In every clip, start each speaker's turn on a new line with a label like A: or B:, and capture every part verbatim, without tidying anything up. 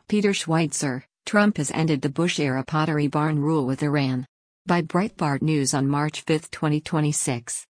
A: Peter Schweitzer, Trump has ended the Bush-era Pottery Barn rule with Iran. By Breitbart News on March fifth, twenty twenty-six.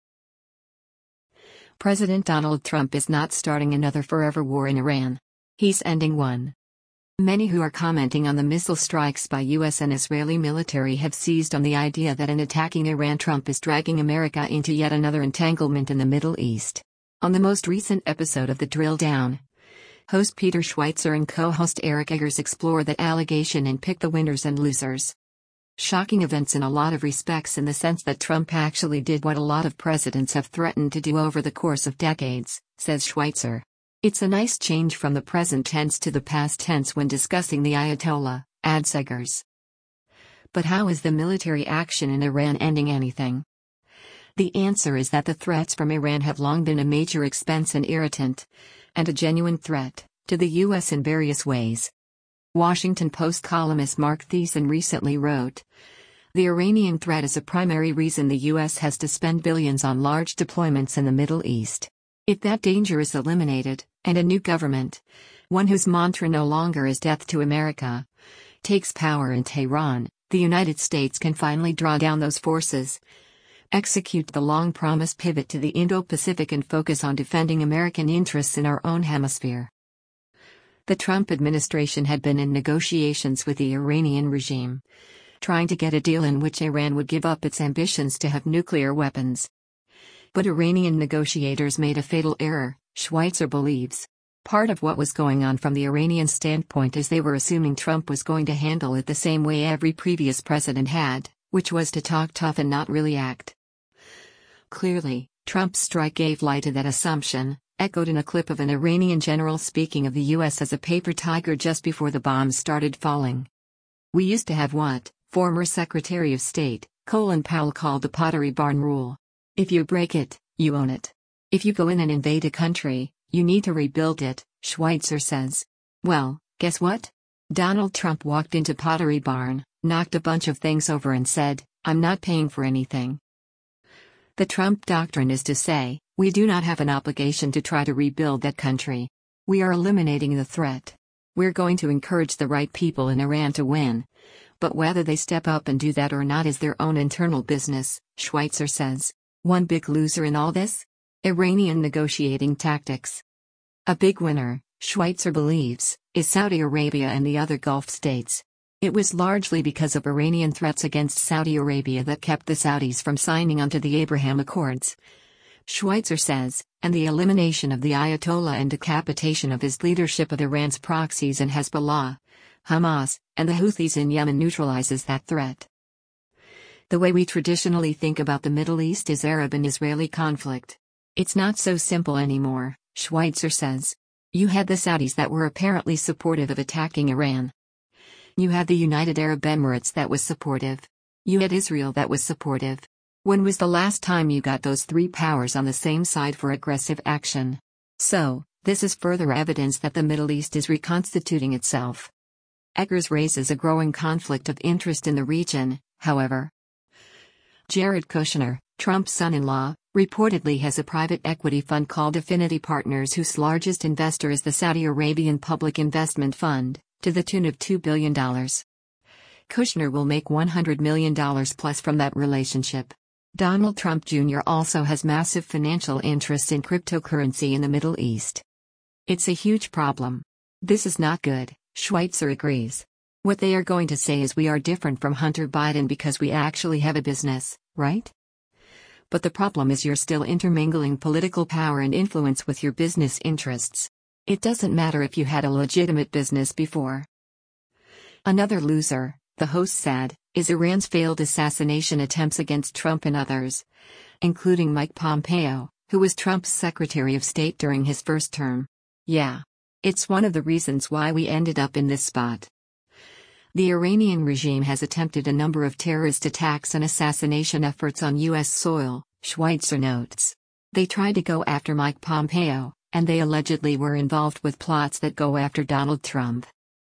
A: President Donald Trump is not starting another forever war in Iran. He's ending one. Many who are commenting on the missile strikes by U S and Israeli military have seized on the idea that in attacking Iran, Trump is dragging America into yet another entanglement in the Middle East. On the most recent episode of The Drill Down, host Peter Schweitzer and co-host Eric Eggers explore that allegation and pick the winners and losers. Shocking events in a lot of respects, in the sense that Trump actually did what a lot of presidents have threatened to do over the course of decades, says Schweitzer. It's a nice change from the present tense to the past tense when discussing the Ayatollah, adds Eggers. But how is the military action in Iran ending anything? The answer is that the threats from Iran have long been a major expense and irritant, and a genuine threat, to the U S in various ways. Washington Post columnist Mark Thiessen recently wrote, "The Iranian threat is a primary reason the U S has to spend billions on large deployments in the Middle East. If that danger is eliminated, and a new government, one whose mantra no longer is death to America, takes power in Tehran, the United States can finally draw down those forces, execute the long-promised pivot to the Indo-Pacific, and focus on defending American interests in our own hemisphere." The Trump administration had been in negotiations with the Iranian regime, trying to get a deal in which Iran would give up its ambitions to have nuclear weapons. But Iranian negotiators made a fatal error, Schweitzer believes. Part of what was going on from the Iranian standpoint is they were assuming Trump was going to handle it the same way every previous president had, which was to talk tough and not really act. Clearly, Trump's strike gave light to that assumption, echoed in a clip of an Iranian general speaking of the U S as a paper tiger just before the bombs started falling. "We used to have what former Secretary of State Colin Powell called the Pottery Barn rule. If you break it, you own it. If you go in and invade a country, you need to rebuild it," Schweitzer says. Well, guess what? Donald Trump walked into Pottery Barn, knocked a bunch of things over and said, "I'm not paying for anything." The Trump doctrine is to say, we do not have an obligation to try to rebuild that country. We are eliminating the threat. We're going to encourage the right people in Iran to win. But whether they step up and do that or not is their own internal business, Schweitzer says. One big loser in all this? Iranian negotiating tactics. A big winner, Schweitzer believes, is Saudi Arabia and the other Gulf states. It was largely because of Iranian threats against Saudi Arabia that kept the Saudis from signing onto the Abraham Accords. Schweitzer says, and the elimination of the Ayatollah and decapitation of his leadership of Iran's proxies and Hezbollah, Hamas, and the Houthis in Yemen neutralizes that threat. The way we traditionally think about the Middle East is Arab and Israeli conflict. It's not so simple anymore, Schweitzer says. You had the Saudis that were apparently supportive of attacking Iran. You had the United Arab Emirates that was supportive. You had Israel that was supportive. When was the last time you got those three powers on the same side for aggressive action? So, this is further evidence that the Middle East is reconstituting itself. Eggers raises a growing conflict of interest in the region, however. Jared Kushner, Trump's son-in-law, reportedly has a private equity fund called Affinity Partners, whose largest investor is the Saudi Arabian Public Investment Fund, to the tune of two billion dollars. Kushner will make one hundred million dollars plus from that relationship. Donald Trump Junior also has massive financial interests in cryptocurrency in the Middle East. It's a huge problem. This is not good, Schweitzer agrees. What they are going to say is we are different from Hunter Biden because we actually have a business, right? But the problem is you're still intermingling political power and influence with your business interests. It doesn't matter if you had a legitimate business before. Another loser, the host said, is Iran's failed assassination attempts against Trump and others, including Mike Pompeo, who was Trump's Secretary of State during his first term. Yeah. It's one of the reasons why we ended up in this spot. The Iranian regime has attempted a number of terrorist attacks and assassination efforts on U S soil, Schweitzer notes. They tried to go after Mike Pompeo, and they allegedly were involved with plots that go after Donald Trump.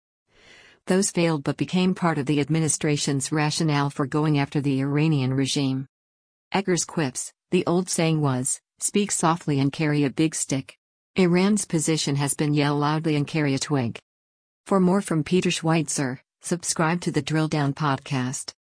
A: Those failed but became part of the administration's rationale for going after the Iranian regime. Eggers quips, the old saying was, speak softly and carry a big stick. Iran's position has been yell loudly and carry a twig. For more from Peter Schweitzer, subscribe to the Drill Down podcast.